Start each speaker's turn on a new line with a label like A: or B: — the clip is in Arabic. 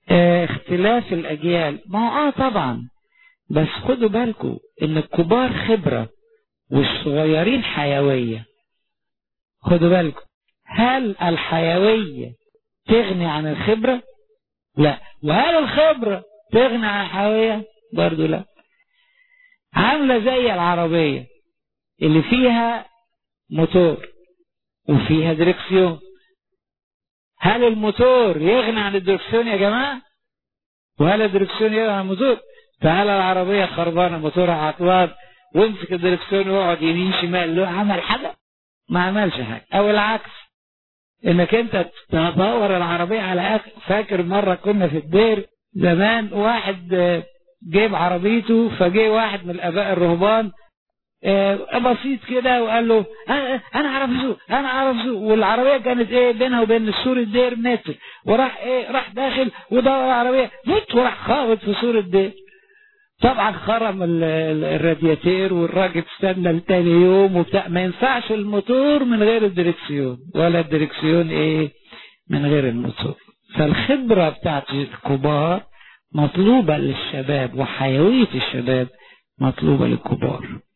A: اختلاف الأجيال، ما هو طبعا، بس خدوا بالكم ان الكبار خبرة والصغيرين حيوية. خدوا بالكم، هل الحيوية تغني عن الخبرة؟ لا. وهل الخبرة تغني عن الحيوية؟ برضو لا. عاملة زي العربية اللي فيها موتور وفيها دركسيون. هل الموتور يغني عن الدركسيون يا جماعة؟ وهل الدركسيون يغني عن الموتور؟ فهل العربية خربانة موتورها عطلان وامسك الدركسيون ويقعد يمين شمال له عمل حاجة؟ ما عملش حاجة. او العكس، انك انت تدور العربية على فاكر مرة كنا في الدير زمان، واحد جيب عربيته، فجي واحد من الاباء الرهبان بسيط كده وقال له انا عارف اسوق، والعربيه كانت بينها وبين سور الدير متر، وراح راح داخل ودور العربيه وراح خابط في سور الدير. طبعا خرم الرادياتير، والراجل استنى لتاني يوم وبتاع. ما ينفعش الموتور من غير الدركسيون، ولا الدركسيون من غير الموتور. فالخبره بتاعت الكبار مطلوبه للشباب، وحيويه الشباب مطلوبه للكبار.